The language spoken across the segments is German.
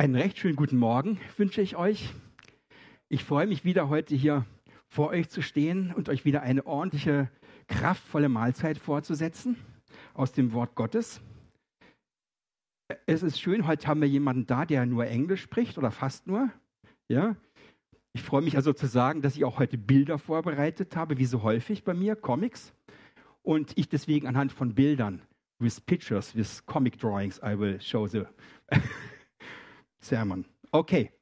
Einen recht schönen guten Morgen wünsche ich euch. Ich freue mich wieder, heute hier vor euch zu stehen und euch wieder eine ordentliche, kraftvolle Mahlzeit vorzusetzen aus dem Wort Gottes. Es ist schön, heute haben wir jemanden da, der nur Englisch spricht oder fast nur. Ja. Ich freue mich also zu sagen, dass ich auch heute Bilder vorbereitet habe, wie so häufig bei mir, Comics. Und ich deswegen anhand von Bildern, with pictures, with comic drawings, I will show the sermon. Okay.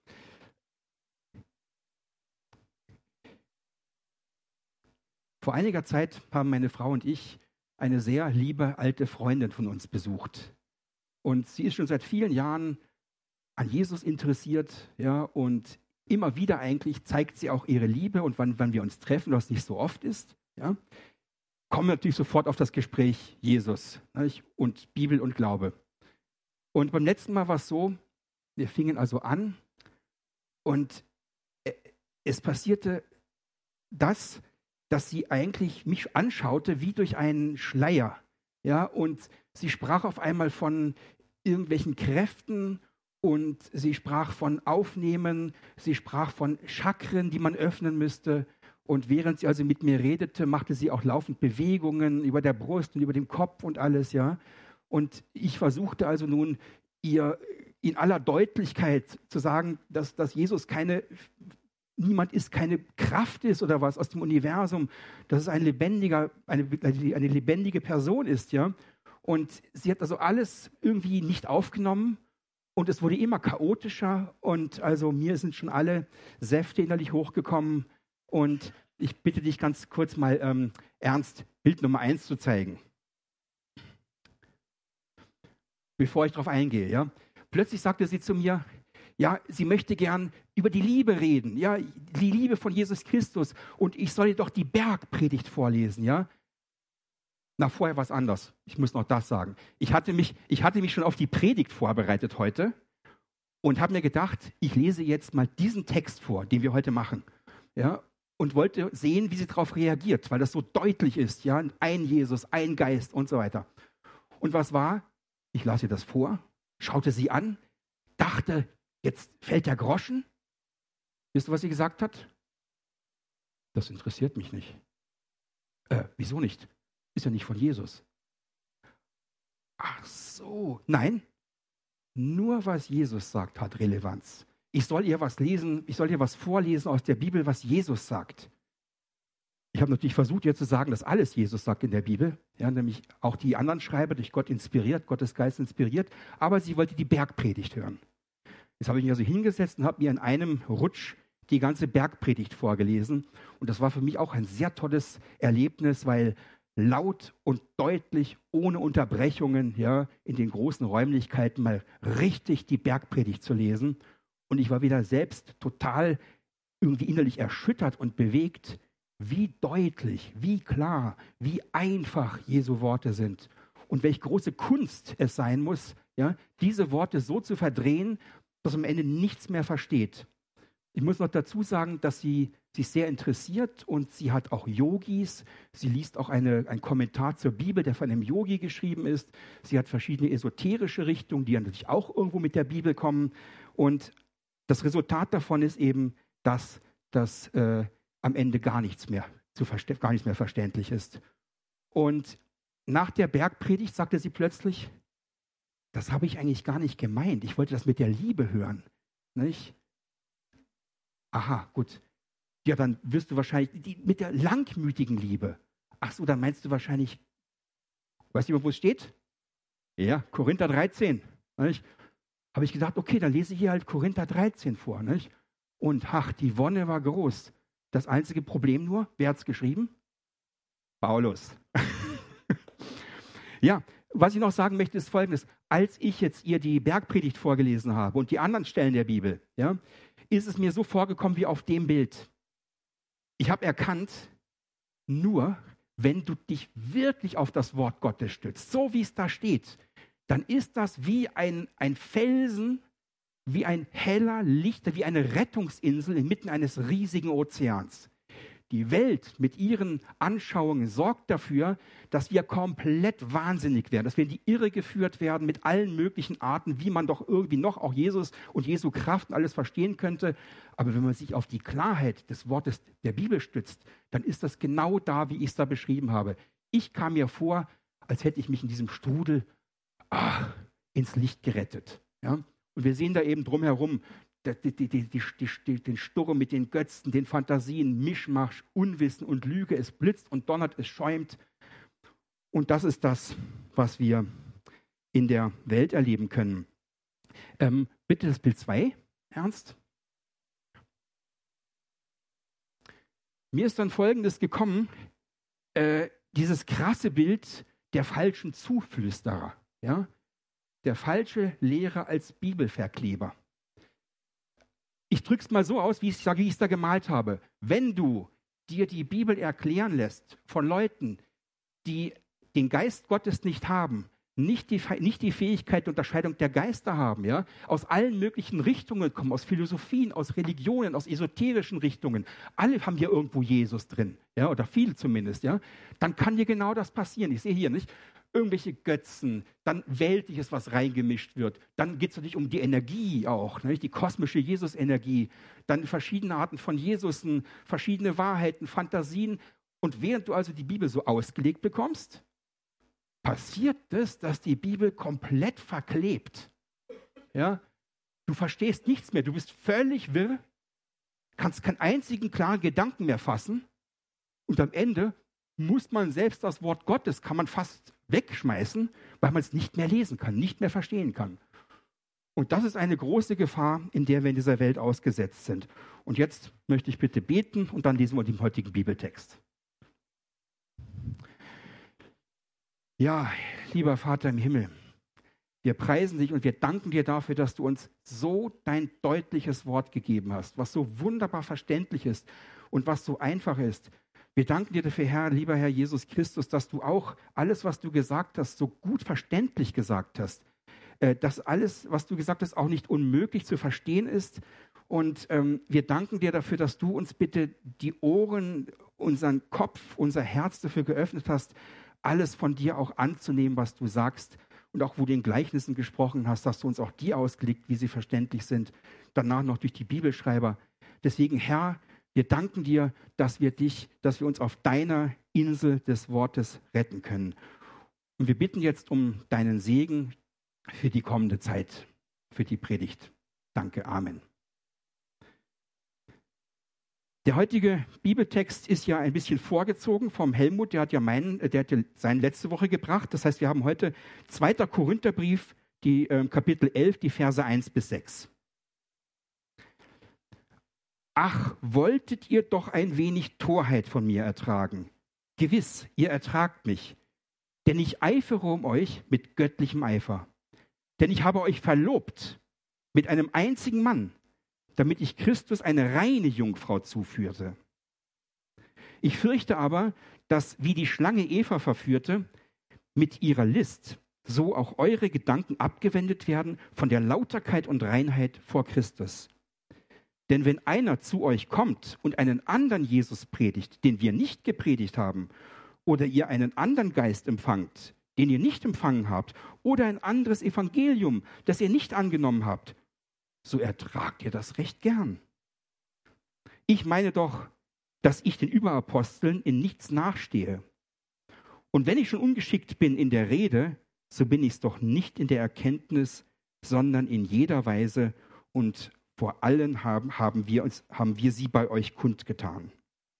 Vor einiger Zeit haben meine Frau und ich eine sehr liebe alte Freundin von uns besucht. Und sie ist schon seit vielen Jahren an Jesus interessiert, ja, und immer wieder eigentlich zeigt sie auch ihre Liebe. Und wann wir uns treffen, was nicht so oft ist, ja, kommen wir natürlich sofort auf das Gespräch Jesus, nicht? Und Bibel und Glaube. Und beim letzten Mal war es so, wir fingen also an und es passierte das, dass sie eigentlich mich anschaute wie durch einen Schleier. Ja, und sie sprach auf einmal von irgendwelchen Kräften und sie sprach von Aufnehmen, sie sprach von Chakren, die man öffnen müsste. Und während sie also mit mir redete, machte sie auch laufend Bewegungen über der Brust und über dem Kopf und alles, ja. Und ich versuchte also nun, ihr in aller Deutlichkeit zu sagen, dass Jesus niemand ist, keine Kraft ist oder was aus dem Universum, dass es eine lebendige Person ist, ja. Und sie hat also alles irgendwie nicht aufgenommen und es wurde immer chaotischer und also mir sind schon alle Säfte innerlich hochgekommen und ich bitte dich ganz kurz mal ernst, Bild Nummer 1 zu zeigen. Bevor ich darauf eingehe, ja. Plötzlich sagte sie zu mir, ja, sie möchte gern über die Liebe reden, ja, die Liebe von Jesus Christus und ich soll ihr doch die Bergpredigt vorlesen, ja. Na, vorher war es anders. Ich muss noch das sagen. Ich hatte mich schon auf die Predigt vorbereitet heute und habe mir gedacht, ich lese jetzt mal diesen Text vor, den wir heute machen, ja, und wollte sehen, wie sie darauf reagiert, weil das so deutlich ist, ja, ein Jesus, ein Geist und so weiter. Und was war? Ich las ihr das vor, schaute sie an, dachte, jetzt fällt der Groschen. Wisst ihr, was sie gesagt hat? Das interessiert mich nicht. Wieso nicht? Ist ja nicht von Jesus. Ach so, nein. Nur was Jesus sagt, hat Relevanz. Ich soll ihr was lesen, ich soll ihr was vorlesen aus der Bibel, was Jesus sagt. Ich habe natürlich versucht, ihr zu sagen, dass alles Jesus sagt in der Bibel, ja, nämlich auch die anderen Schreiber durch Gott inspiriert, Gottes Geist inspiriert, aber sie wollte die Bergpredigt hören. Jetzt habe ich mich also hingesetzt und habe mir in einem Rutsch die ganze Bergpredigt vorgelesen und das war für mich auch ein sehr tolles Erlebnis, weil laut und deutlich, ohne Unterbrechungen, ja, in den großen Räumlichkeiten mal richtig die Bergpredigt zu lesen. Und ich war wieder selbst total irgendwie innerlich erschüttert und bewegt, wie deutlich, wie klar, wie einfach Jesu Worte sind und welche große Kunst es sein muss, ja, diese Worte so zu verdrehen, dass man am Ende nichts mehr versteht. Ich muss noch dazu sagen, dass sie sich sehr interessiert und sie hat auch Yogis. Sie liest auch einen Kommentar zur Bibel, der von einem Yogi geschrieben ist. Sie hat verschiedene esoterische Richtungen, die natürlich auch irgendwo mit der Bibel kommen. Und das Resultat davon ist eben, dass das am Ende gar nichts mehr verständlich ist. Und nach der Bergpredigt sagte sie plötzlich, das habe ich eigentlich gar nicht gemeint. Ich wollte das mit der Liebe hören. Nicht? Aha, gut. Ja, dann wirst du wahrscheinlich mit der langmütigen Liebe. Ach so, dann meinst du wahrscheinlich, weißt du, wo es steht? Ja, Korinther 13. Nicht? Habe ich gedacht, okay, dann lese ich hier halt Korinther 13 vor. Nicht? Und ach, die Wonne war groß. Das einzige Problem nur, wer hat es geschrieben? Paulus. Ja, was ich noch sagen möchte, ist Folgendes. Als ich jetzt ihr die Bergpredigt vorgelesen habe und die anderen Stellen der Bibel, ja, ist es mir so vorgekommen wie auf dem Bild. Ich habe erkannt, nur wenn du dich wirklich auf das Wort Gottes stützt, so wie es da steht, dann ist das wie ein Felsen, wie ein heller Lichter, wie eine Rettungsinsel inmitten eines riesigen Ozeans. Die Welt mit ihren Anschauungen sorgt dafür, dass wir komplett wahnsinnig werden, dass wir in die Irre geführt werden mit allen möglichen Arten, wie man doch irgendwie noch auch Jesus und Jesu Kraft und alles verstehen könnte. Aber wenn man sich auf die Klarheit des Wortes der Bibel stützt, dann ist das genau da, wie ich es da beschrieben habe. Ich kam mir vor, als hätte ich mich in diesem Strudel ins Licht gerettet. Ja? Und wir sehen da eben drumherum den Sturm mit den Götzen, den Fantasien, Mischmasch, Unwissen und Lüge. Es blitzt und donnert, es schäumt. Und das ist das, was wir in der Welt erleben können. Bitte das Bild 2, Ernst. Mir ist dann Folgendes gekommen, dieses krasse Bild der falschen Zuflüsterer. Ja? Der falsche Lehrer als Bibelverkleber. Ich drücke es mal so aus, wie ich es da gemalt habe. Wenn du dir die Bibel erklären lässt von Leuten, die den Geist Gottes nicht haben, nicht die Fähigkeit der Unterscheidung der Geister haben, ja, aus allen möglichen Richtungen kommen, aus Philosophien, aus Religionen, aus esoterischen Richtungen, alle haben hier irgendwo Jesus drin, ja, oder viele zumindest, ja, dann kann dir genau das passieren. Ich sehe hier nicht irgendwelche Götzen, dann Weltliches, was reingemischt wird. Dann geht es natürlich um die Energie auch, nicht? Die kosmische Jesus-Energie. Dann verschiedene Arten von Jesusen, verschiedene Wahrheiten, Fantasien. Und während du also die Bibel so ausgelegt bekommst, passiert es, dass die Bibel komplett verklebt. Ja? Du verstehst nichts mehr, du bist völlig wirr, kannst keinen einzigen klaren Gedanken mehr fassen. Und am Ende muss man selbst das Wort Gottes, kann man fast wegschmeißen, weil man es nicht mehr lesen kann, nicht mehr verstehen kann. Und das ist eine große Gefahr, in der wir in dieser Welt ausgesetzt sind. Und jetzt möchte ich bitte beten und dann lesen wir den heutigen Bibeltext. Ja, lieber Vater im Himmel, wir preisen dich und wir danken dir dafür, dass du uns so dein deutliches Wort gegeben hast, was so wunderbar verständlich ist und was so einfach ist. Wir danken dir dafür, Herr, lieber Herr Jesus Christus, dass du auch alles, was du gesagt hast, so gut verständlich gesagt hast. Dass alles, was du gesagt hast, auch nicht unmöglich zu verstehen ist. Und wir danken dir dafür, dass du uns bitte die Ohren, unseren Kopf, unser Herz dafür geöffnet hast, alles von dir auch anzunehmen, was du sagst. Und auch wo du in Gleichnissen gesprochen hast, hast du uns auch die ausgelegt, wie sie verständlich sind. Danach noch durch die Bibelschreiber. Deswegen, Herr, wir danken dir, dass wir uns auf deiner Insel des Wortes retten können. Und wir bitten jetzt um deinen Segen für die kommende Zeit, für die Predigt. Danke, Amen. Der heutige Bibeltext ist ja ein bisschen vorgezogen vom Helmut, der hat ja seinen letzte Woche gebracht. Das heißt, wir haben heute 2. Korintherbrief, die Kapitel 11, die Verse 1 bis 6. Ach, wolltet ihr doch ein wenig Torheit von mir ertragen. Gewiss, ihr ertragt mich, denn ich eifere um euch mit göttlichem Eifer. Denn ich habe euch verlobt mit einem einzigen Mann, damit ich Christus eine reine Jungfrau zuführte. Ich fürchte aber, dass, wie die Schlange Eva verführte, mit ihrer List, so auch eure Gedanken abgewendet werden von der Lauterkeit und Reinheit vor Christus. Denn wenn einer zu euch kommt und einen anderen Jesus predigt, den wir nicht gepredigt haben, oder ihr einen anderen Geist empfangt, den ihr nicht empfangen habt, oder ein anderes Evangelium, das ihr nicht angenommen habt, so ertragt ihr das recht gern. Ich meine doch, dass ich den Überaposteln in nichts nachstehe. Und wenn ich schon ungeschickt bin in der Rede, so bin ich es doch nicht in der Erkenntnis, sondern in jeder Weise, und vor allen haben wir sie bei euch kundgetan.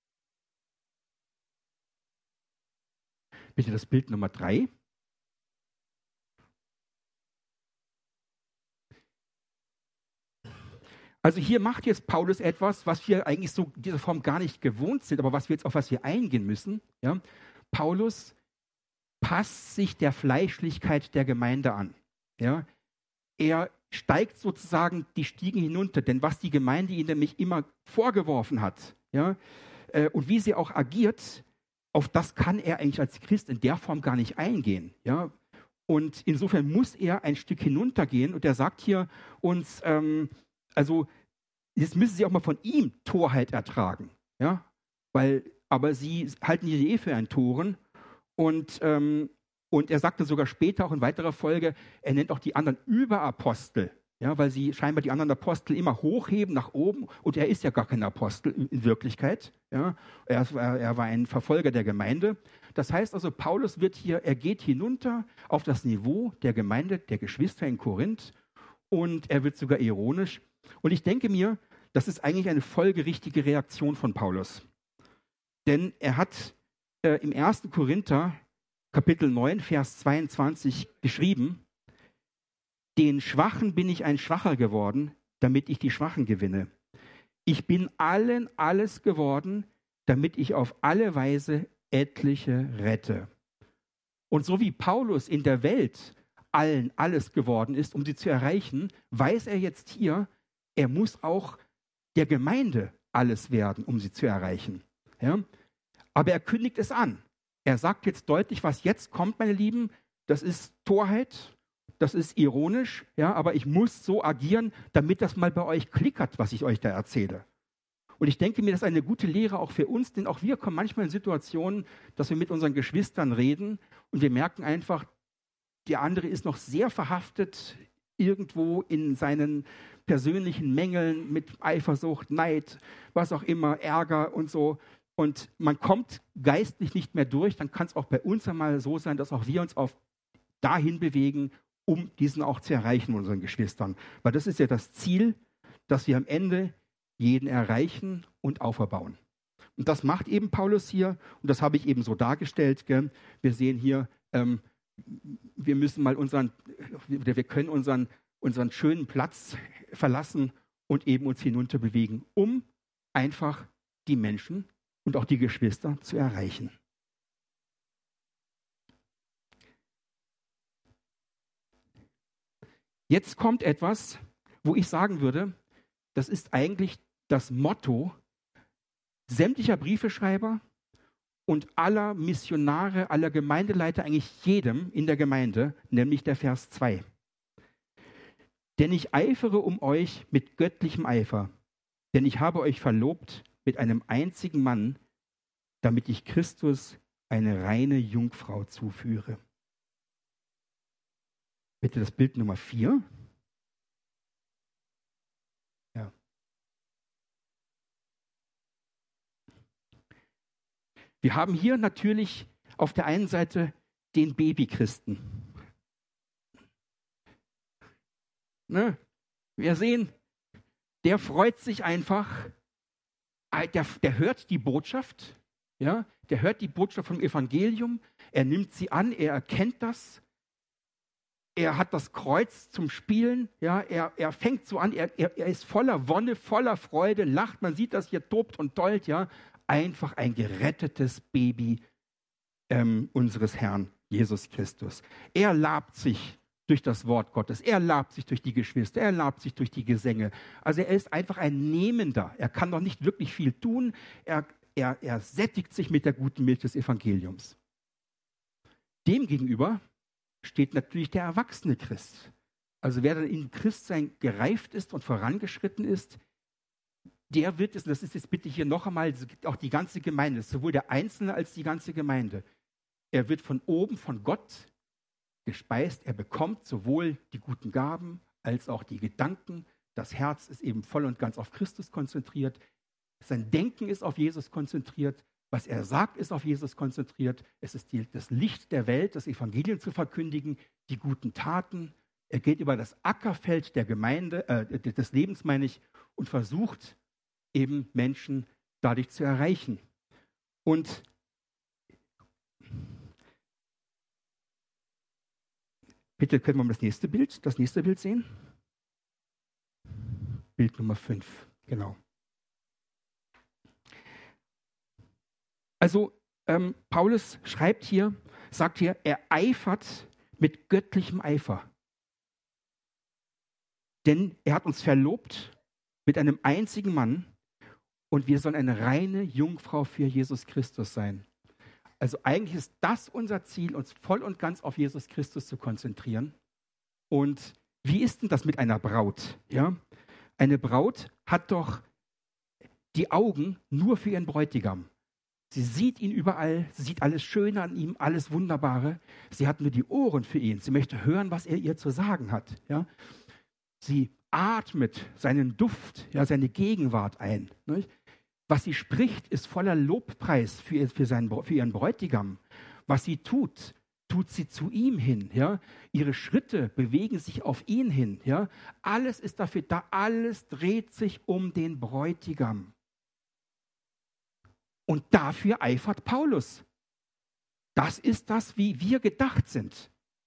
Bitte das Bild Nummer 3. Also hier macht jetzt Paulus etwas, was wir eigentlich so in dieser Form gar nicht gewohnt sind, aber auf was wir eingehen müssen. Ja? Paulus passt sich der Fleischlichkeit der Gemeinde an. Ja? Er steigt sozusagen die Stiegen hinunter, denn was die Gemeinde ihm nämlich immer vorgeworfen hat, ja, und wie sie auch agiert, auf das kann er eigentlich als Christ in der Form gar nicht eingehen. Ja? Und insofern muss er ein Stück hinuntergehen und er sagt hier uns, also jetzt müssen sie auch mal von ihm Torheit ertragen. Ja? aber sie halten die Ehe für einen Toren. Und er sagte sogar später, auch in weiterer Folge, er nennt auch die anderen Überapostel, ja, weil sie scheinbar die anderen Apostel immer hochheben nach oben. Und er ist ja gar kein Apostel in Wirklichkeit. Ja. Er war ein Verfolger der Gemeinde. Das heißt also, er geht hinunter auf das Niveau der Gemeinde, der Geschwister in Korinth. Und er wird sogar ironisch. Und ich denke mir, das ist eigentlich eine folgerichtige Reaktion von Paulus. Denn er hat im 1. Korinther, Kapitel 9, Vers 22 geschrieben: Den Schwachen bin ich ein Schwacher geworden, damit ich die Schwachen gewinne. Ich bin allen alles geworden, damit ich auf alle Weise etliche rette. Und so wie Paulus in der Welt allen alles geworden ist, um sie zu erreichen, weiß er jetzt hier, er muss auch der Gemeinde alles werden, um sie zu erreichen. Ja? Aber er kündigt es an. Er sagt jetzt deutlich, was jetzt kommt, meine Lieben, das ist Torheit, das ist ironisch, ja, aber ich muss so agieren, damit das mal bei euch klickert, was ich euch da erzähle. Und ich denke mir, das ist eine gute Lehre auch für uns, denn auch wir kommen manchmal in Situationen, dass wir mit unseren Geschwistern reden und wir merken einfach, der andere ist noch sehr verhaftet irgendwo in seinen persönlichen Mängeln mit Eifersucht, Neid, was auch immer, Ärger und so. Und man kommt geistlich nicht mehr durch, dann kann es auch bei uns einmal so sein, dass auch wir uns dahin bewegen, um diesen auch zu erreichen, unseren Geschwistern. Weil das ist ja das Ziel, dass wir am Ende jeden erreichen und auferbauen. Und das macht eben Paulus hier, und das habe ich eben so dargestellt. Gell? Wir sehen hier, wir können unseren schönen Platz verlassen und eben uns hinunter bewegen, um einfach die Menschen und auch die Geschwister zu erreichen. Jetzt kommt etwas, wo ich sagen würde, das ist eigentlich das Motto sämtlicher Briefeschreiber und aller Missionare, aller Gemeindeleiter, eigentlich jedem in der Gemeinde, nämlich der Vers 2. Denn ich eifere um euch mit göttlichem Eifer, denn ich habe euch verlobt mit einem einzigen Mann, damit ich Christus eine reine Jungfrau zuführe. Bitte das Bild Nummer 4. Ja. Wir haben hier natürlich auf der einen Seite den Babychristen. Ne? Wir sehen, der freut sich einfach, der hört die Botschaft, ja? Der hört die Botschaft vom Evangelium, er nimmt sie an, er erkennt das, er hat das Kreuz zum Spielen, ja? Er fängt so an, er ist voller Wonne, voller Freude, lacht, man sieht das hier, tobt und tollt, ja? Einfach ein gerettetes Baby unseres Herrn Jesus Christus. Er labt sich durch das Wort Gottes, er labt sich durch die Geschwister, er labt sich durch die Gesänge. Also er ist einfach ein Nehmender. Er kann noch nicht wirklich viel tun. Er sättigt sich mit der guten Milch des Evangeliums. Demgegenüber steht natürlich der erwachsene Christ. Also wer dann in Christsein gereift ist und vorangeschritten ist, der wird es, und das ist jetzt bitte hier noch einmal, auch die ganze Gemeinde, sowohl der Einzelne als die ganze Gemeinde, er wird von oben, von Gott gespeist, er bekommt sowohl die guten Gaben als auch die Gedanken. Das Herz ist eben voll und ganz auf Christus konzentriert. Sein Denken ist auf Jesus konzentriert. Was er sagt, ist auf Jesus konzentriert. Es ist das Licht der Welt, das Evangelium zu verkündigen, die guten Taten. Er geht über das Ackerfeld der Gemeinde, des Lebens, meine ich, und versucht eben Menschen dadurch zu erreichen. Und bitte können wir mal das nächste Bild sehen? Bild Nummer 5, genau. Also Paulus sagt hier, er eifert mit göttlichem Eifer. Denn er hat uns verlobt mit einem einzigen Mann und wir sollen eine reine Jungfrau für Jesus Christus sein. Also eigentlich ist das unser Ziel, uns voll und ganz auf Jesus Christus zu konzentrieren. Und wie ist denn das mit einer Braut? Ja? Eine Braut hat doch die Augen nur für ihren Bräutigam. Sie sieht ihn überall, sie sieht alles Schöne an ihm, alles Wunderbare. Sie hat nur die Ohren für ihn. Sie möchte hören, was er ihr zu sagen hat. Ja? Sie atmet seinen Duft, ja, seine Gegenwart ein. Nicht? Was sie spricht, ist voller Lobpreis für ihren Bräutigam. Was sie tut, tut sie zu ihm hin. Ja? Ihre Schritte bewegen sich auf ihn hin. Ja? Alles ist dafür da, alles dreht sich um den Bräutigam. Und dafür eifert Paulus. Das ist das, wie wir gedacht sind.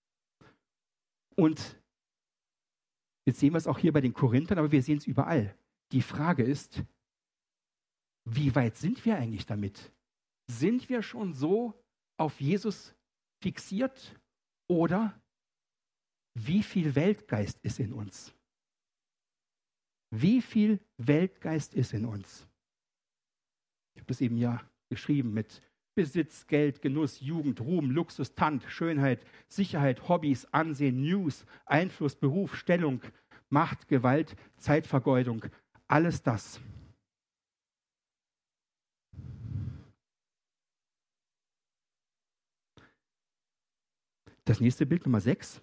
Und jetzt sehen wir es auch hier bei den Korinthern, aber wir sehen es überall. Die Frage ist, wie weit sind wir eigentlich damit? Sind wir schon so auf Jesus fixiert oder wie viel Weltgeist ist in uns? Wie viel Weltgeist ist in uns? Ich habe das eben ja geschrieben mit Besitz, Geld, Genuss, Jugend, Ruhm, Luxus, Tand, Schönheit, Sicherheit, Hobbys, Ansehen, News, Einfluss, Beruf, Stellung, Macht, Gewalt, Zeitvergeudung. Alles das. Das nächste Bild, Nummer 6.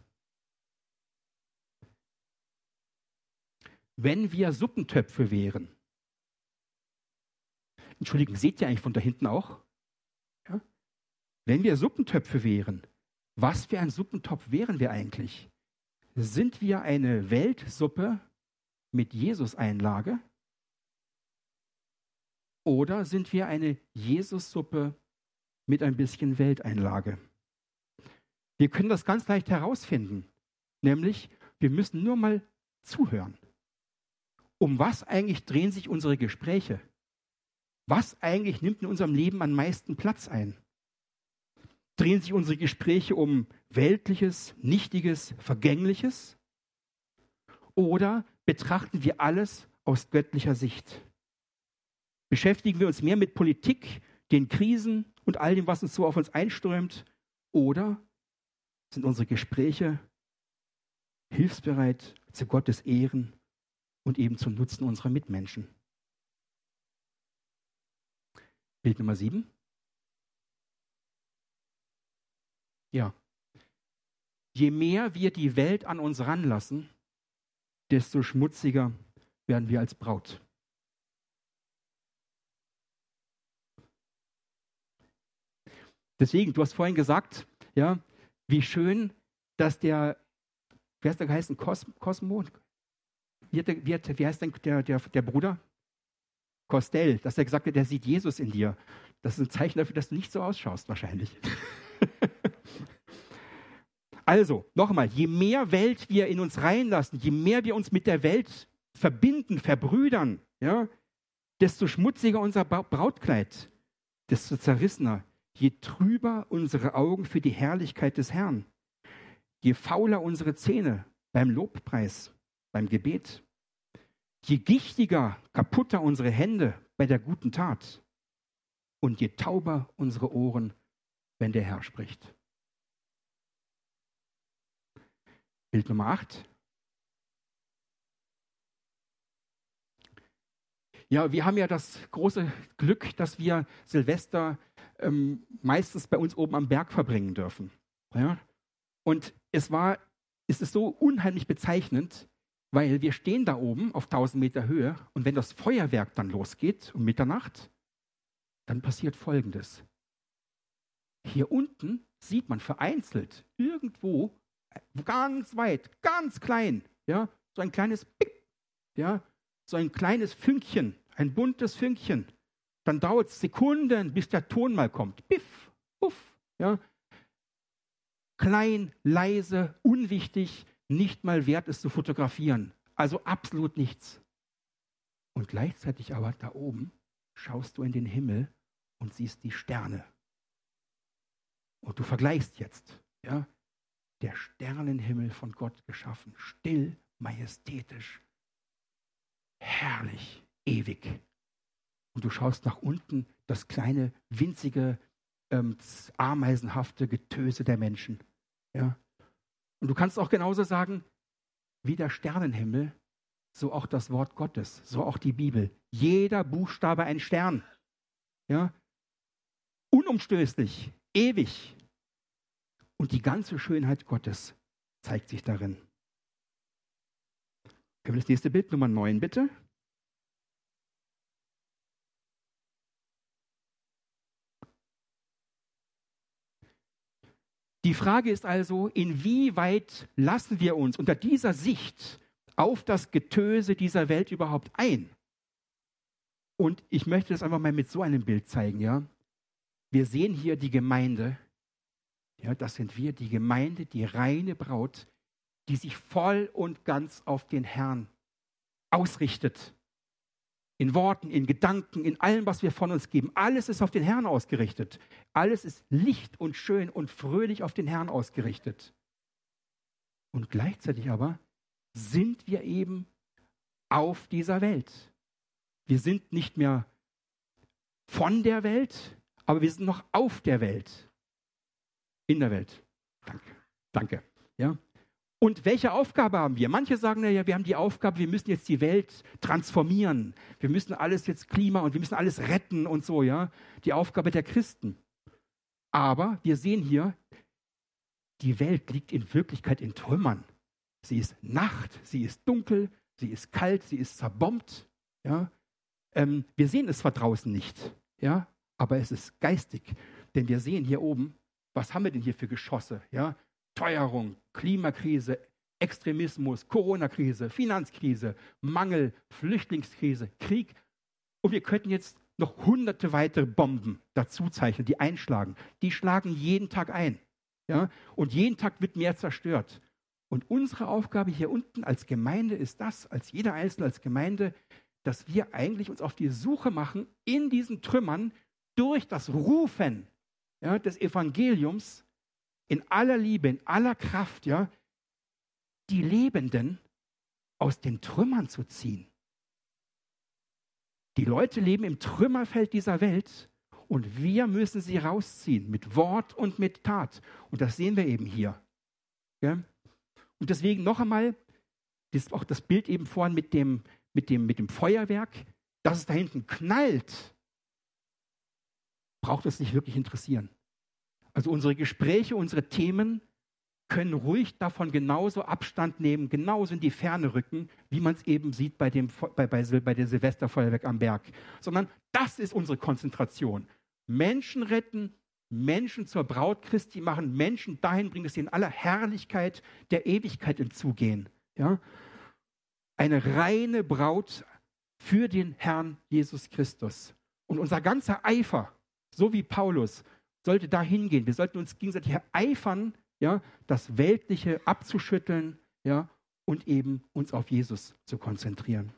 Wenn wir Suppentöpfe wären. Entschuldigung, seht ihr eigentlich von da hinten auch? Ja? Wenn wir Suppentöpfe wären, was für ein Suppentopf wären wir eigentlich? Sind wir eine Weltsuppe mit Jesus-Einlage? Oder sind wir eine Jesus-Suppe mit ein bisschen Welteinlage? Wir können das ganz leicht herausfinden. Nämlich, wir müssen nur mal zuhören. Um was eigentlich drehen sich unsere Gespräche? Was eigentlich nimmt in unserem Leben am meisten Platz ein? Drehen sich unsere Gespräche um Weltliches, Nichtiges, Vergängliches? Oder betrachten wir alles aus göttlicher Sicht? Beschäftigen wir uns mehr mit Politik, den Krisen und all dem, was uns so auf uns einströmt? Oder sind unsere Gespräche hilfsbereit zu Gottes Ehren und eben zum Nutzen unserer Mitmenschen? Bild Nummer 7. Ja. Je mehr wir die Welt an uns ranlassen, desto schmutziger werden wir als Braut. Deswegen, du hast vorhin gesagt, ja, wie schön, dass wer ist der geheißen? Cosmo? Wie heißt denn der Bruder? Costel, dass er gesagt hat, der sieht Jesus in dir. Das ist ein Zeichen dafür, dass du nicht so ausschaust, wahrscheinlich. Also, nochmal, je mehr Welt wir in uns reinlassen, je mehr wir uns mit der Welt verbinden, verbrüdern, ja, desto schmutziger unser Brautkleid, desto zerrissener, je trüber unsere Augen für die Herrlichkeit des Herrn, je fauler unsere Zähne beim Lobpreis, beim Gebet, je gichtiger, kaputter unsere Hände bei der guten Tat und je tauber unsere Ohren, wenn der Herr spricht. Bild Nummer 8. Ja, wir haben ja das große Glück, dass wir Silvester meistens bei uns oben am Berg verbringen dürfen. Ja? Und es ist so unheimlich bezeichnend, weil wir stehen da oben auf 1000 Meter Höhe und wenn das Feuerwerk dann losgeht um Mitternacht, dann passiert Folgendes. Hier unten sieht man vereinzelt irgendwo ganz weit, ganz klein, ja, so ein kleines Pick, ja, so ein kleines Fünkchen, ein buntes Fünkchen. Dann dauert es Sekunden, bis der Ton mal kommt. Biff, puff, ja. Klein, leise, unwichtig, nicht mal wert es zu fotografieren. Also absolut nichts. Und gleichzeitig aber da oben schaust du in den Himmel und siehst die Sterne. Und du vergleichst jetzt, ja, der Sternenhimmel von Gott geschaffen, still, majestätisch, herrlich, ewig. Und du schaust nach unten, das kleine, winzige, ameisenhafte Getöse der Menschen. Ja. Und du kannst auch genauso sagen, wie der Sternenhimmel, so auch das Wort Gottes, so auch die Bibel. Jeder Buchstabe ein Stern. Ja. unumstößlich, ewig. Und die ganze Schönheit Gottes zeigt sich darin. Können wir das nächste Bild, Nummer 9, bitte? Die Frage ist also, inwieweit lassen wir uns unter dieser Sicht auf das Getöse dieser Welt überhaupt ein? Und ich möchte das einfach mal mit so einem Bild zeigen. Ja? Wir sehen hier die Gemeinde. Ja, das sind wir, die Gemeinde, die reine Braut, die sich voll und ganz auf den Herrn ausrichtet. In Worten, in Gedanken, in allem, was wir von uns geben. Alles ist auf den Herrn ausgerichtet. Alles ist licht und schön und fröhlich auf den Herrn ausgerichtet. Und gleichzeitig aber sind wir eben auf dieser Welt. Wir sind nicht mehr von der Welt, aber wir sind noch auf der Welt. In der Welt. Danke. Ja. Und welche Aufgabe haben wir? Manche sagen, naja, wir haben die Aufgabe, wir müssen jetzt die Welt transformieren. Wir müssen alles jetzt Klima und wir müssen alles retten und so, ja. Die Aufgabe der Christen. Aber wir sehen hier, die Welt liegt in Wirklichkeit in Trümmern. Sie ist Nacht, sie ist dunkel, sie ist kalt, sie ist zerbombt. Ja. Wir sehen es zwar draußen nicht, ja, aber es ist geistig. Denn wir sehen hier oben, was haben wir denn hier für Geschosse? Ja? Teuerung, Klimakrise, Extremismus, Corona-Krise, Finanzkrise, Mangel, Flüchtlingskrise, Krieg. Und wir könnten jetzt noch hunderte weitere Bomben dazu zeichnen, die einschlagen. Die schlagen jeden Tag ein. Ja? Und jeden Tag wird mehr zerstört. Und unsere Aufgabe hier unten als Gemeinde ist das, als jeder Einzelne als Gemeinde, dass wir eigentlich uns auf die Suche machen in diesen Trümmern durch das Rufen, ja, des Evangeliums in aller Liebe, in aller Kraft, ja, die Lebenden aus den Trümmern zu ziehen. Die Leute leben im Trümmerfeld dieser Welt und wir müssen sie rausziehen mit Wort und mit Tat. Und das sehen wir eben hier. Ja? Und deswegen noch einmal, das ist auch das Bild eben vorhin mit dem Feuerwerk, dass es da hinten knallt, braucht es nicht wirklich interessieren. Also unsere Gespräche, unsere Themen können ruhig davon genauso Abstand nehmen, genauso in die Ferne rücken, wie man es eben sieht bei der Silvesterfeuerwerk am Berg. Sondern das ist unsere Konzentration. Menschen retten, Menschen zur Braut Christi machen, Menschen dahin bringen, dass sie in aller Herrlichkeit der Ewigkeit hinzugehen. Ja? Eine reine Braut für den Herrn Jesus Christus. Und unser ganzer Eifer, so wie Paulus, sollte dahin gehen. Wir sollten uns gegenseitig ereifern, ja, das Weltliche abzuschütteln, ja, und eben uns auf Jesus zu konzentrieren.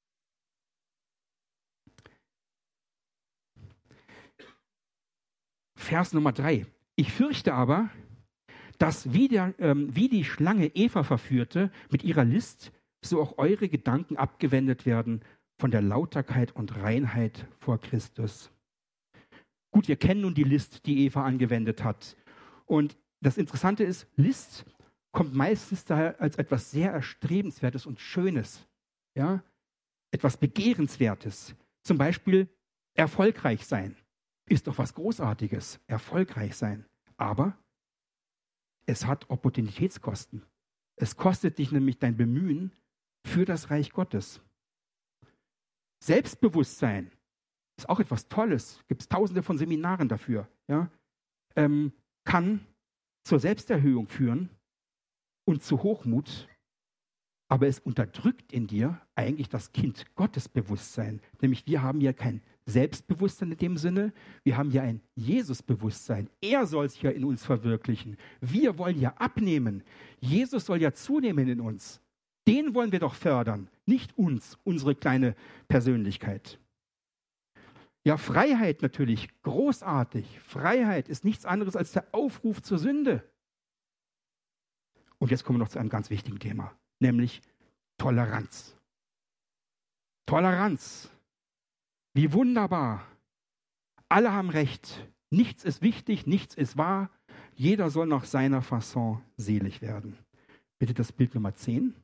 Vers Nummer 3. Ich fürchte aber, dass wie die Schlange Eva verführte mit ihrer List, so auch eure Gedanken abgewendet werden von der Lauterkeit und Reinheit vor Christus. Gut, wir kennen nun die List, die Eva angewendet hat. Und das Interessante ist, List kommt meistens daher als etwas sehr Erstrebenswertes und Schönes. Ja? Etwas Begehrenswertes. Zum Beispiel erfolgreich sein. Ist doch was Großartiges, erfolgreich sein. Aber es hat Opportunitätskosten. Es kostet dich nämlich dein Bemühen für das Reich Gottes. Selbstbewusstsein ist auch etwas Tolles. Gibt es tausende von Seminaren dafür. Ja? Kann zur Selbsterhöhung führen und zu Hochmut, aber es unterdrückt in dir eigentlich das Kind Gottes Bewusstsein. Nämlich wir haben ja kein Selbstbewusstsein in dem Sinne, wir haben ja ein Jesus-Bewusstsein. Er soll sich ja in uns verwirklichen. Wir wollen ja abnehmen. Jesus soll ja zunehmen in uns. Den wollen wir doch fördern, nicht uns, unsere kleine Persönlichkeit. Ja, Freiheit natürlich, großartig. Freiheit ist nichts anderes als der Aufruf zur Sünde. Und jetzt kommen wir noch zu einem ganz wichtigen Thema, nämlich Toleranz. Toleranz. Wie wunderbar. Alle haben Recht. Nichts ist wichtig, nichts ist wahr. Jeder soll nach seiner Fasson selig werden. Bitte das Bild Nummer 10.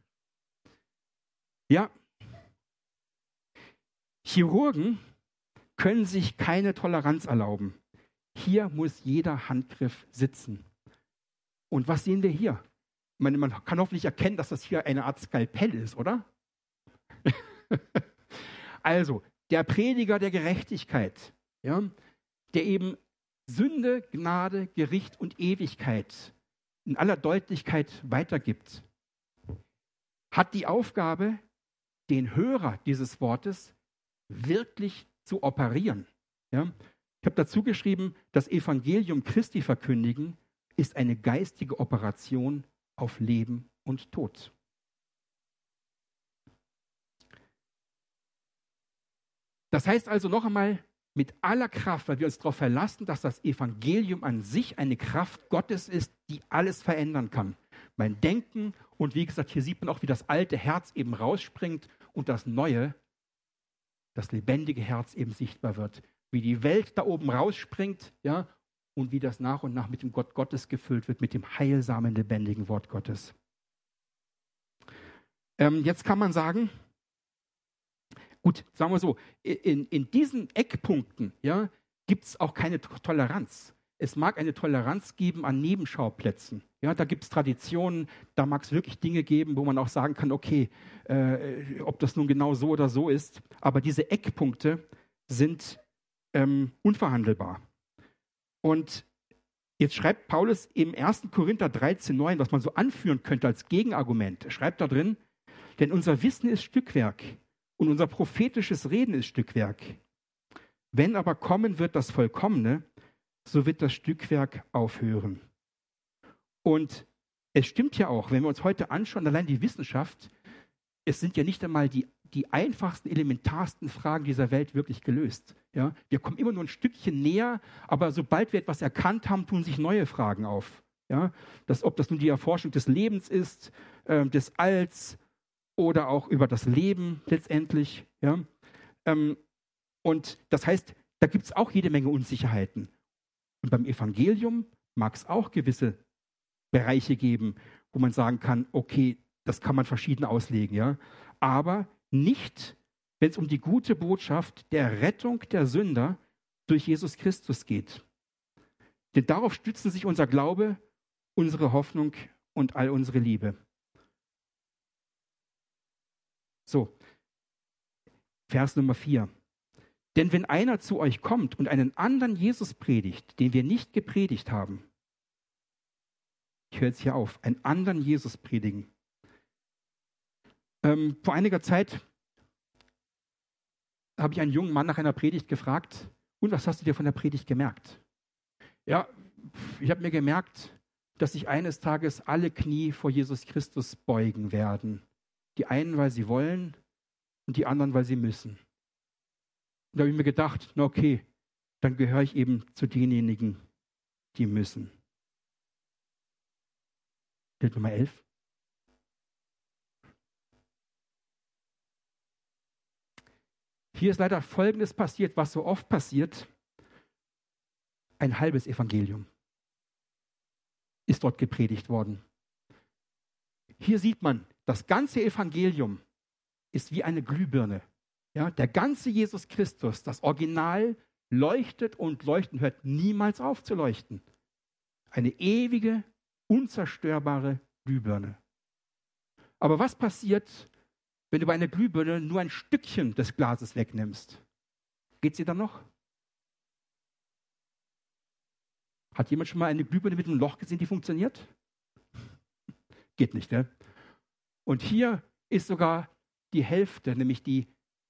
Ja, Chirurgen können sich keine Toleranz erlauben. Hier muss jeder Handgriff sitzen. Und was sehen wir hier? Ich meine, man kann hoffentlich erkennen, dass das hier eine Art Skalpell ist, oder? Also, der Prediger der Gerechtigkeit, ja, der eben Sünde, Gnade, Gericht und Ewigkeit in aller Deutlichkeit weitergibt, hat die Aufgabe, den Hörer dieses Wortes wirklich zu operieren. Ja? Ich habe dazu geschrieben, das Evangelium Christi verkündigen ist eine geistige Operation auf Leben und Tod. Das heißt also noch einmal, mit aller Kraft, weil wir uns darauf verlassen, dass das Evangelium an sich eine Kraft Gottes ist, die alles verändern kann. Mein Denken und wie gesagt, hier sieht man auch, wie das alte Herz eben rausspringt und das neue, das lebendige Herz eben sichtbar wird. Wie die Welt da oben rausspringt, ja, und wie das nach und nach mit dem Gott Gottes gefüllt wird, mit dem heilsamen, lebendigen Wort Gottes. Jetzt kann man sagen, gut, sagen wir so, in diesen Eckpunkten, ja, gibt es auch keine Toleranz. Es mag eine Toleranz geben an Nebenschauplätzen. Ja, da gibt es Traditionen, da mag es wirklich Dinge geben, wo man auch sagen kann, okay, ob das nun genau so oder so ist. Aber diese Eckpunkte sind unverhandelbar. Und jetzt schreibt Paulus im 1. Korinther 13,9, was man so anführen könnte als Gegenargument. Er schreibt da drin, denn unser Wissen ist Stückwerk und unser prophetisches Reden ist Stückwerk. Wenn aber kommen wird das Vollkommene, so wird das Stückwerk aufhören. Und es stimmt ja auch, wenn wir uns heute anschauen, allein die Wissenschaft, es sind ja nicht einmal die einfachsten, elementarsten Fragen dieser Welt wirklich gelöst. Ja? Wir kommen immer nur ein Stückchen näher, aber sobald wir etwas erkannt haben, tun sich neue Fragen auf. Ja? Ob das nun die Erforschung des Lebens ist, des Alls oder auch über das Leben letztendlich. Ja? Und das heißt, da gibt es auch jede Menge Unsicherheiten. Und beim Evangelium mag es auch gewisse Bereiche geben, wo man sagen kann, okay, das kann man verschieden auslegen, ja. Aber nicht, wenn es um die gute Botschaft der Rettung der Sünder durch Jesus Christus geht. Denn darauf stützen sich unser Glaube, unsere Hoffnung und all unsere Liebe. So, Vers Nummer 4. Denn wenn einer zu euch kommt und einen anderen Jesus predigt, den wir nicht gepredigt haben, ich höre jetzt hier auf, einen anderen Jesus predigen. Vor einiger Zeit habe ich einen jungen Mann nach einer Predigt gefragt, und was hast du dir von der Predigt gemerkt? Ja, ich habe mir gemerkt, dass sich eines Tages alle Knie vor Jesus Christus beugen werden. Die einen, weil sie wollen, und die anderen, weil sie müssen. Und da habe ich mir gedacht, na okay, dann gehöre ich eben zu denjenigen, die müssen. Bild Nummer 11. Hier ist leider Folgendes passiert, was so oft passiert. Ein halbes Evangelium ist dort gepredigt worden. Hier sieht man, das ganze Evangelium ist wie eine Glühbirne. Ja, der ganze Jesus Christus, das Original, leuchtet und leuchtet und hört niemals auf zu leuchten. Eine ewige, unzerstörbare Glühbirne. Aber was passiert, wenn du bei einer Glühbirne nur ein Stückchen des Glases wegnimmst? Geht sie dann noch? Hat jemand schon mal eine Glühbirne mit einem Loch gesehen, die funktioniert? Geht nicht, ne? Und hier ist sogar die Hälfte, nämlich die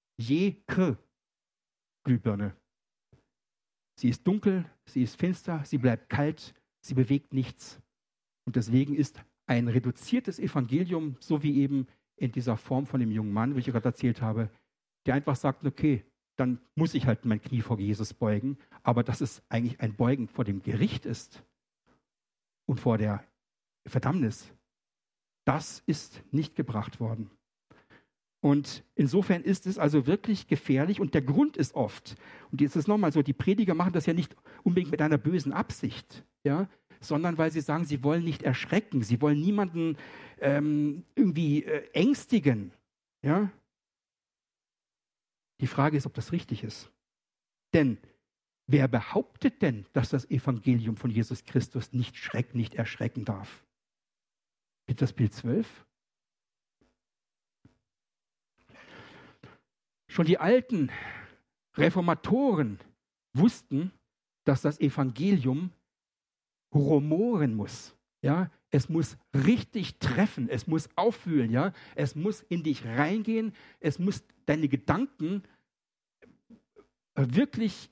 Je-Kr-Glühbirne. Sie ist dunkel, sie ist finster, sie bleibt kalt, sie bewegt nichts. Und deswegen ist ein reduziertes Evangelium, so wie eben in dieser Form von dem jungen Mann, wie ich gerade erzählt habe, der einfach sagt, okay, dann muss ich halt mein Knie vor Jesus beugen, aber dass es eigentlich ein Beugen vor dem Gericht ist und vor der Verdammnis, das ist nicht gebracht worden. Und insofern ist es also wirklich gefährlich und der Grund ist oft, und jetzt ist nochmal so, die Prediger machen das ja nicht unbedingt mit einer bösen Absicht, ja, sondern weil sie sagen, sie wollen nicht erschrecken, sie wollen niemanden irgendwie ängstigen. Ja? Die Frage ist, ob das richtig ist. Denn wer behauptet denn, dass das Evangelium von Jesus Christus nicht erschrecken darf? Bitte das Bild 12. Schon die alten Reformatoren wussten, dass das Evangelium rumoren muss. Ja? Es muss richtig treffen, es muss aufwühlen, ja? Es muss in dich reingehen, es muss deine Gedanken wirklich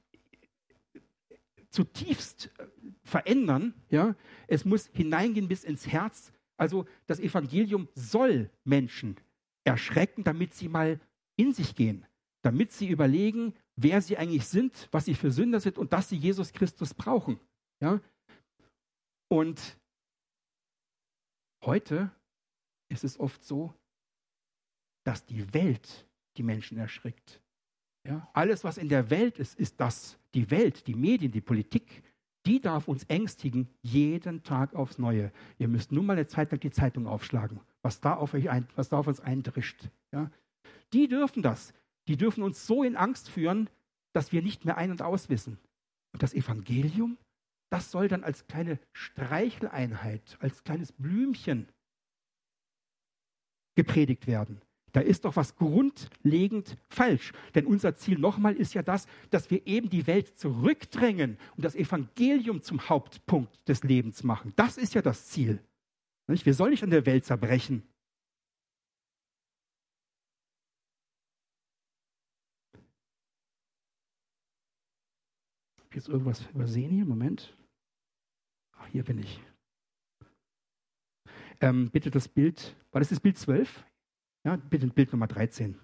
zutiefst verändern. Ja? Es muss hineingehen bis ins Herz. Also das Evangelium soll Menschen erschrecken, damit sie mal in sich gehen, damit sie überlegen, wer sie eigentlich sind, was sie für Sünder sind und dass sie Jesus Christus brauchen. Ja? Und heute ist es oft so, dass die Welt die Menschen erschrickt. Ja? Alles, was in der Welt ist, ist das. Die Welt, die Medien, die Politik, die darf uns ängstigen, jeden Tag aufs Neue. Ihr müsst nur mal eine Zeit lang die Zeitung aufschlagen, was da auf uns eindrischt. Ja? Die dürfen das. Die dürfen uns so in Angst führen, dass wir nicht mehr ein- und auswissen. Und das Evangelium, das soll dann als kleine Streicheleinheit, als kleines Blümchen gepredigt werden. Da ist doch was grundlegend falsch. Denn unser Ziel nochmal ist ja das, dass wir eben die Welt zurückdrängen und das Evangelium zum Hauptpunkt des Lebens machen. Das ist ja das Ziel. Wir sollen nicht an der Welt zerbrechen. Habe ich jetzt irgendwas übersehen hier? Moment. Ach, hier bin ich. Bitte das Bild, war das Bild 12? Ja, bitte Bild Nummer 13.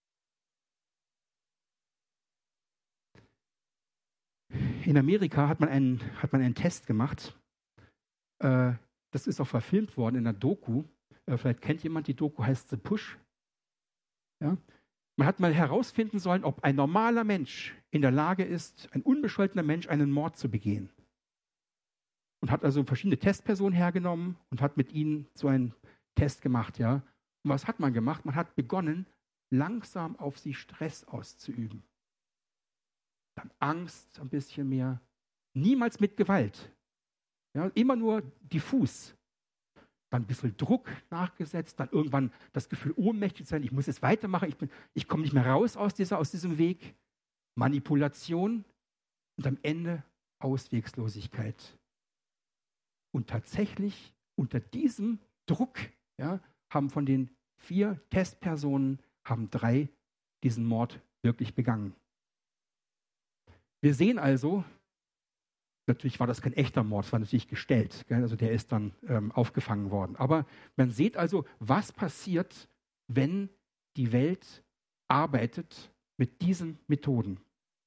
In Amerika hat man einen Test gemacht. Das ist auch verfilmt worden in einer Doku. Vielleicht kennt jemand die Doku, heißt The Push. Ja? Man hat mal herausfinden sollen, ob ein normaler Mensch in der Lage ist, ein unbescholtener Mensch, einen Mord zu begehen. Und hat also verschiedene Testpersonen hergenommen und hat mit ihnen so einen Test gemacht. Ja? Und was hat man gemacht? Man hat begonnen, langsam auf sie Stress auszuüben. Dann Angst ein bisschen mehr. Niemals mit Gewalt. Ja, immer nur diffus. Dann ein bisschen Druck nachgesetzt, dann irgendwann das Gefühl, ohnmächtig zu sein, ich muss jetzt weitermachen, ich komme nicht mehr raus aus diesem Weg. Manipulation und am Ende Auswegslosigkeit. Und tatsächlich unter diesem Druck, ja, haben von den 4 Testpersonen, haben 3 diesen Mord wirklich begangen. Wir sehen also, natürlich war das kein echter Mord, es war natürlich gestellt, gell? Also der ist dann aufgefangen worden. Aber man sieht also, was passiert, wenn die Welt arbeitet mit diesen Methoden.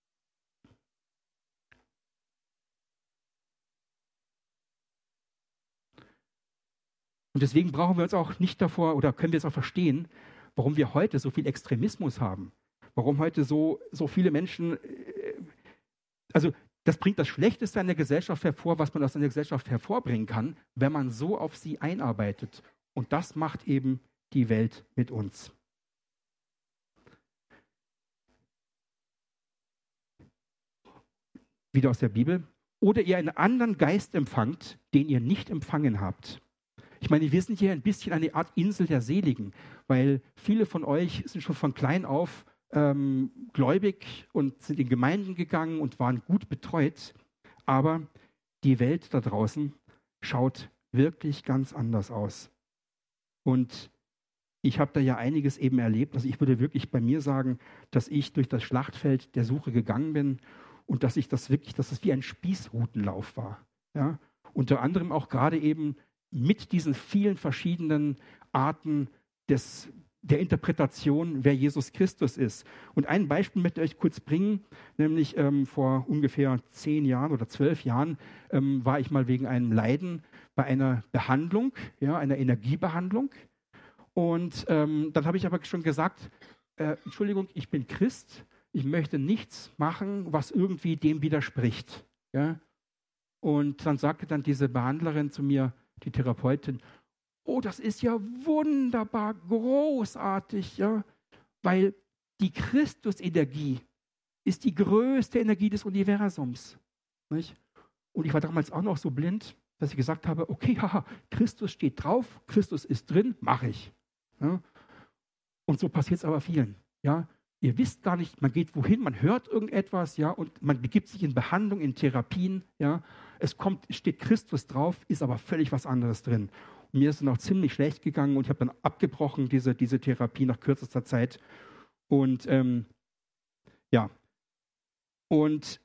Und deswegen brauchen wir uns auch nicht davor, oder können wir es auch verstehen, warum wir heute so viel Extremismus haben. Warum heute so viele Menschen, also das bringt das Schlechteste an der Gesellschaft hervor, was man aus einer Gesellschaft hervorbringen kann, wenn man so auf sie einarbeitet. Und das macht eben die Welt mit uns. Wieder aus der Bibel. Oder ihr einen anderen Geist empfangt, den ihr nicht empfangen habt. Ich meine, wir sind hier ein bisschen eine Art Insel der Seligen, weil viele von euch sind schon von klein auf gläubig und sind in Gemeinden gegangen und waren gut betreut. Aber die Welt da draußen schaut wirklich ganz anders aus. Und ich habe da ja einiges eben erlebt. Also ich würde wirklich bei mir sagen, dass ich durch das Schlachtfeld der Suche gegangen bin und dass das wie ein Spießrutenlauf war. Ja? Unter anderem auch gerade eben mit diesen vielen verschiedenen Arten der Interpretation, wer Jesus Christus ist. Und ein Beispiel möchte ich euch kurz bringen, nämlich vor ungefähr 10 Jahren oder 12 Jahren war ich mal wegen einem Leiden bei einer Behandlung, ja, einer Energiebehandlung. Und dann habe ich aber schon gesagt, Entschuldigung, ich bin Christ, ich möchte nichts machen, was irgendwie dem widerspricht. Ja? Und dann sagte dann diese Behandlerin zu mir, die Therapeutin, oh, das ist ja wunderbar, großartig, ja, weil die Christusenergie, ist die größte Energie des Universums. Nicht? Und ich war damals auch noch so blind, dass ich gesagt habe, okay, haha, Christus steht drauf, Christus ist drin, mache ich. Ja? Und so passiert es aber vielen. Ja? Ihr wisst gar nicht, man geht wohin, man hört irgendetwas, ja, und man begibt sich in Behandlung, in Therapien, ja. Es steht Christus drauf, ist aber völlig was anderes drin. Und mir ist es noch ziemlich schlecht gegangen und ich habe dann abgebrochen, diese Therapie nach kürzester Zeit. Und ja, und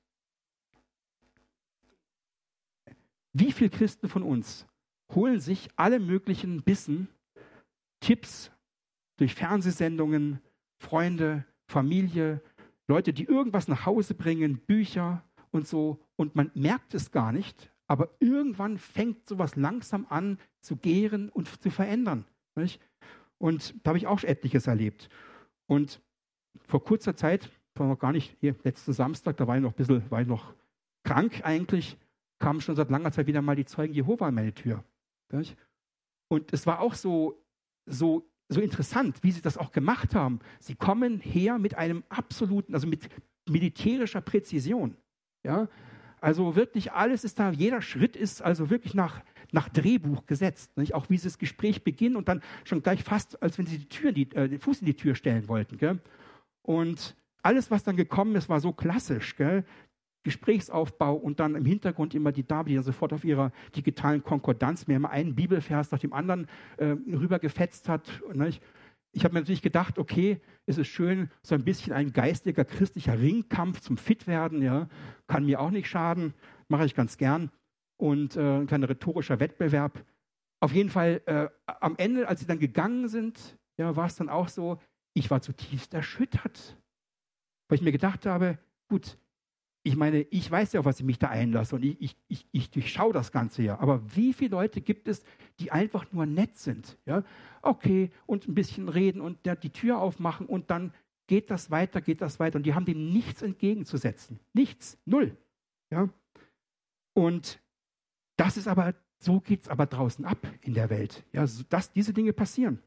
wie viele Christen von uns holen sich alle möglichen Bissen, Tipps durch Fernsehsendungen, Freunde, Familie, Leute, die irgendwas nach Hause bringen, Bücher und so, und man merkt es gar nicht, aber irgendwann fängt sowas langsam an zu gären und zu verändern. Nicht? Und da habe ich auch etliches erlebt. Und vor kurzer Zeit, war noch gar nicht, hier, letzten Samstag, da war ich noch krank eigentlich, kamen schon seit langer Zeit wieder mal die Zeugen Jehova an meine Tür. Nicht? Und es war auch so interessant, wie sie das auch gemacht haben. Sie kommen her mit einem absoluten, also mit militärischer Präzision. Ja? Also wirklich alles ist da, jeder Schritt ist also wirklich nach Drehbuch gesetzt. Nicht? Auch wie sie das Gespräch beginnen und dann schon gleich fast, als wenn sie den Fuß in die Tür stellen wollten. Gell? Und alles, was dann gekommen ist, war so klassisch. Gell? Gesprächsaufbau und dann im Hintergrund immer die Dame, die dann sofort auf ihrer digitalen Konkordanz mir immer einen Bibelvers nach dem anderen rübergefetzt hat. Nicht? Ich habe mir natürlich gedacht, okay, es ist schön, so ein bisschen ein geistiger, christlicher Ringkampf zum Fitwerden, ja, kann mir auch nicht schaden, mache ich ganz gern. Und ein kleiner rhetorischer Wettbewerb. Auf jeden Fall, am Ende, als sie dann gegangen sind, ja, war es dann auch so, ich war zutiefst erschüttert, weil ich mir gedacht habe, gut, ich meine, ich weiß ja, auf was ich mich da einlasse und ich durchschaue das Ganze ja. Aber wie viele Leute gibt es, die einfach nur nett sind? Ja? Okay, und ein bisschen reden und die Tür aufmachen und dann geht das weiter. Und die haben dem nichts entgegenzusetzen. Nichts, null. Ja? Und das ist aber, so geht es aber draußen ab in der Welt. Ja, dass diese Dinge passieren.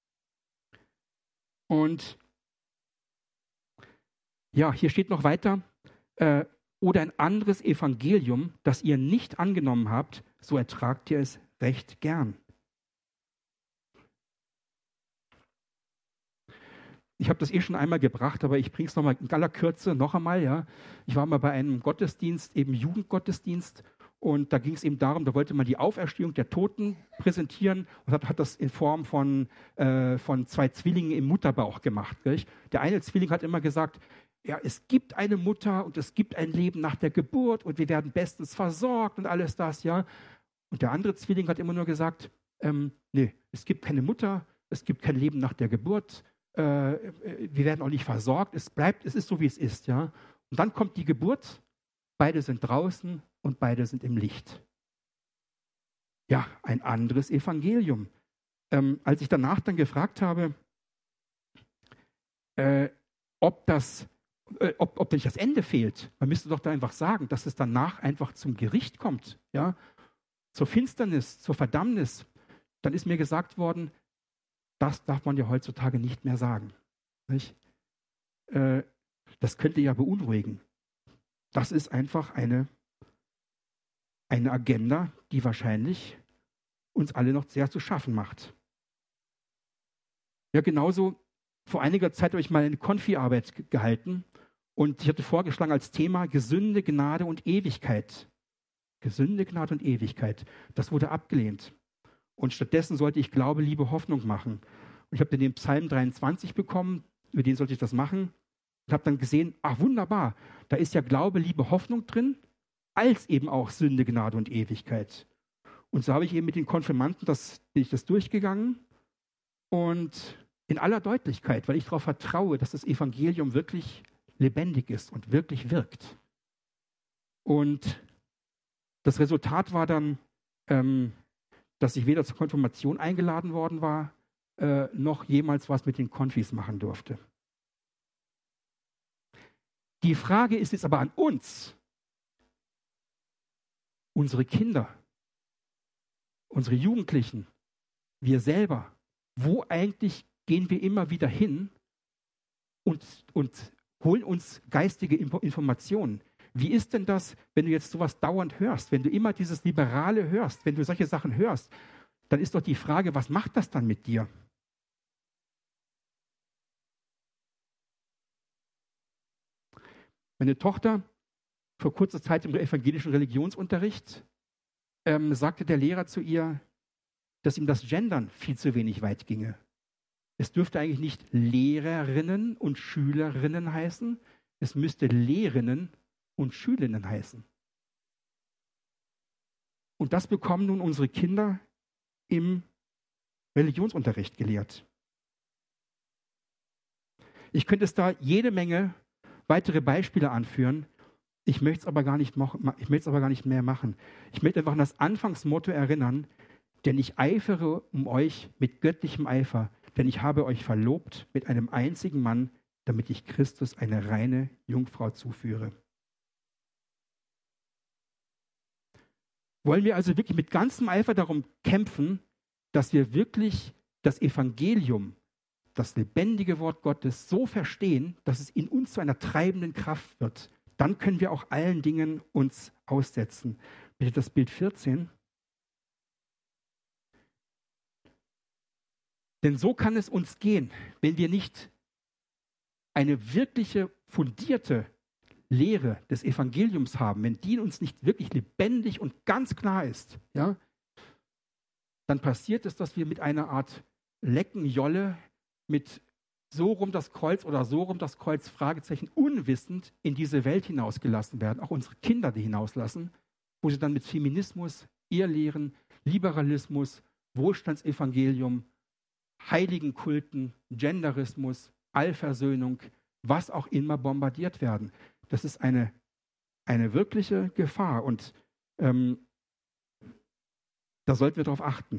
Und ja, hier steht noch weiter, oder ein anderes Evangelium, das ihr nicht angenommen habt, so ertragt ihr es recht gern. Ich habe das schon einmal gebracht, aber ich bringe es nochmal in aller Kürze noch einmal. Ja. Ich war mal bei einem Gottesdienst, eben Jugendgottesdienst, und da ging es eben darum, da wollte man die Auferstehung der Toten präsentieren und hat das in Form von 2 Zwillingen im Mutterbauch gemacht. Gell? Der eine Zwilling hat immer gesagt, ja, es gibt eine Mutter und es gibt ein Leben nach der Geburt und wir werden bestens versorgt und alles das, ja. Und der andere Zwilling hat immer nur gesagt, nee, es gibt keine Mutter, es gibt kein Leben nach der Geburt, wir werden auch nicht versorgt, es ist so, wie es ist, ja. Und dann kommt die Geburt, beide sind draußen und beide sind im Licht. Ja, ein anderes Evangelium. Als ich danach dann gefragt habe, ob nicht das Ende fehlt. Man müsste doch da einfach sagen, dass es danach einfach zum Gericht kommt, ja, zur Finsternis, zur Verdammnis. Dann ist mir gesagt worden, das darf man ja heutzutage nicht mehr sagen. Nicht? Das könnte ja beunruhigen. Das ist einfach eine Agenda, die wahrscheinlich uns alle noch sehr zu schaffen macht. Ja, genauso. Vor einiger Zeit habe ich mal eine Konfi-Arbeit gehalten und ich hatte vorgeschlagen als Thema Gesünde, Gnade und Ewigkeit. Gesünde, Gnade und Ewigkeit. Das wurde abgelehnt. Und stattdessen sollte ich Glaube, Liebe, Hoffnung machen. Und ich habe den Psalm 23 bekommen, über den sollte ich das machen. Und habe dann gesehen, ach wunderbar, da ist ja Glaube, Liebe, Hoffnung drin, als eben auch Sünde, Gnade und Ewigkeit. Und so habe ich eben mit den Konfirmanden bin ich das durchgegangen und in aller Deutlichkeit, weil ich darauf vertraue, dass das Evangelium wirklich lebendig ist und wirklich wirkt. Und das Resultat war dann, dass ich weder zur Konfirmation eingeladen worden war, noch jemals was mit den Konfis machen durfte. Die Frage ist jetzt aber an uns, unsere Kinder, unsere Jugendlichen, wir selber, wo eigentlich gehen wir immer wieder hin und holen uns geistige Informationen. Wie ist denn das, wenn du jetzt sowas dauernd hörst, wenn du immer dieses Liberale hörst, wenn du solche Sachen hörst, dann ist doch die Frage, was macht das dann mit dir? Meine Tochter, vor kurzer Zeit im evangelischen Religionsunterricht, sagte der Lehrer zu ihr, dass ihm das Gendern viel zu wenig weit ginge. Es dürfte eigentlich nicht Lehrerinnen und Schülerinnen heißen, es müsste Lehrerinnen und Schülerinnen heißen. Und das bekommen nun unsere Kinder im Religionsunterricht gelehrt. Ich könnte es da jede Menge weitere Beispiele anführen. Ich möchte es aber gar nicht mehr machen. Ich möchte einfach an das Anfangsmotto erinnern, denn ich eifere um euch mit göttlichem Eifer, denn ich habe euch verlobt mit einem einzigen Mann, damit ich Christus eine reine Jungfrau zuführe. Wollen wir also wirklich mit ganzem Eifer darum kämpfen, dass wir wirklich das Evangelium, das lebendige Wort Gottes so verstehen, dass es in uns zu einer treibenden Kraft wird, dann können wir auch allen Dingen uns aussetzen. Bitte das Bild 14. Denn so kann es uns gehen, wenn wir nicht eine wirkliche, fundierte Lehre des Evangeliums haben, wenn die uns nicht wirklich lebendig und ganz klar ist, ja, dann passiert es, dass wir mit einer Art Leckenjolle, mit so rum das Kreuz oder so rum das Kreuz, Fragezeichen, unwissend in diese Welt hinausgelassen werden, auch unsere Kinder die hinauslassen, wo sie dann mit Feminismus, Ehelehren, Liberalismus, Wohlstandsevangelium, Heiligenkulten, Genderismus, Allversöhnung, was auch immer bombardiert werden. Das ist eine wirkliche Gefahr und da sollten wir darauf achten.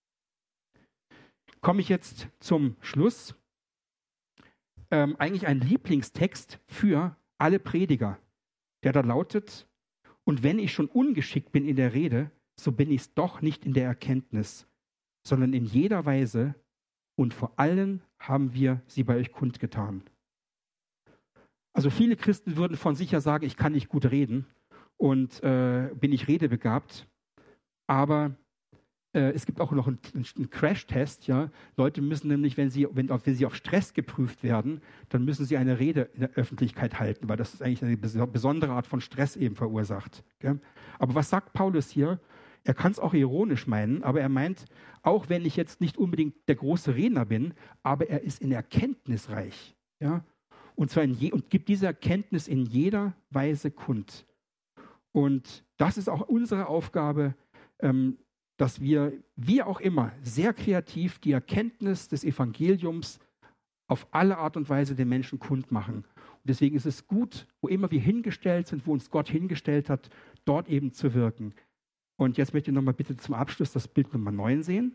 Komme ich jetzt zum Schluss. Eigentlich ein Lieblingstext für alle Prediger, der da lautet: Und wenn ich schon ungeschickt bin in der Rede, so bin ich es doch nicht in der Erkenntnis, sondern in jeder Weise und vor allem haben wir sie bei euch kundgetan. Also viele Christen würden von sich ja sagen, ich kann nicht gut reden und bin nicht redebegabt, aber es gibt auch noch einen Crash-Test. Ja? Leute müssen nämlich, wenn sie auf Stress geprüft werden, dann müssen sie eine Rede in der Öffentlichkeit halten, weil das ist eigentlich eine besondere Art von Stress eben verursacht. Gell? Aber was sagt Paulus hier? Er kann es auch ironisch meinen, aber er meint, auch wenn ich jetzt nicht unbedingt der große Redner bin, aber er ist in Erkenntnis reich. Ja? Und gibt diese Erkenntnis in jeder Weise kund. Und das ist auch unsere Aufgabe, dass wir, wie auch immer, sehr kreativ die Erkenntnis des Evangeliums auf alle Art und Weise den Menschen kundmachen. Und deswegen ist es gut, wo immer wir hingestellt sind, wo uns Gott hingestellt hat, dort eben zu wirken. Und jetzt möchte ich nochmal bitte zum Abschluss das Bild Nummer 9 sehen.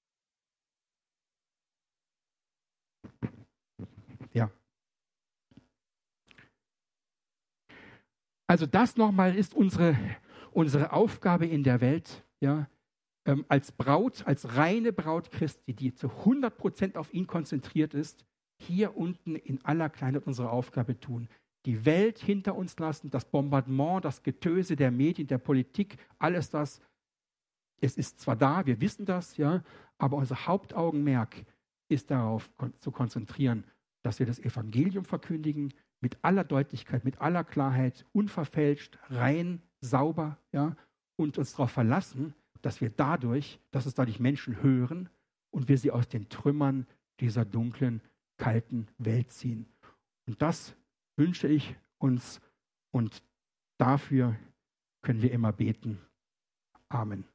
Ja. Also das nochmal ist unsere Aufgabe in der Welt, ja, als Braut, als reine Braut Christi, die zu 100% auf ihn konzentriert ist, hier unten in aller Kleinheit unsere Aufgabe tun. Die Welt hinter uns lassen, das Bombardement, das Getöse der Medien, der Politik, alles das, es ist zwar da, wir wissen das, ja, aber unser Hauptaugenmerk ist darauf zu konzentrieren, dass wir das Evangelium verkündigen, mit aller Deutlichkeit, mit aller Klarheit, unverfälscht, rein, sauber, ja, und uns darauf verlassen, dass es dadurch Menschen hören und wir sie aus den Trümmern dieser dunklen, kalten Welt ziehen. Und das wünsche ich uns und dafür können wir immer beten. Amen.